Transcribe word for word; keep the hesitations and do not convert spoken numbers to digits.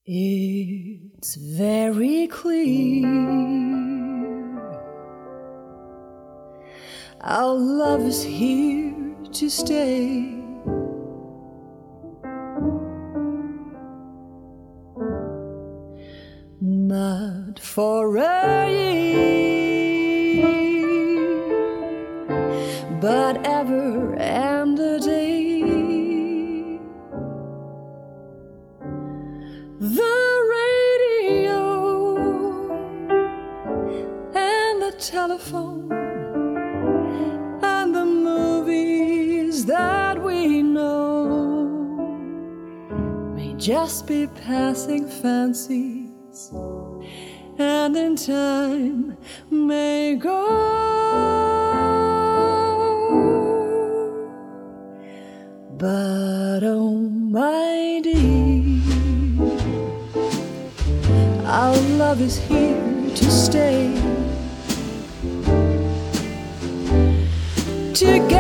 It's very clear our love is here to stay. Not for a year, but ever and a day. The radio and the telephone and the movies that we know may just be passing fancies, and in time may go. But oh my dear, our love is here to stay. Together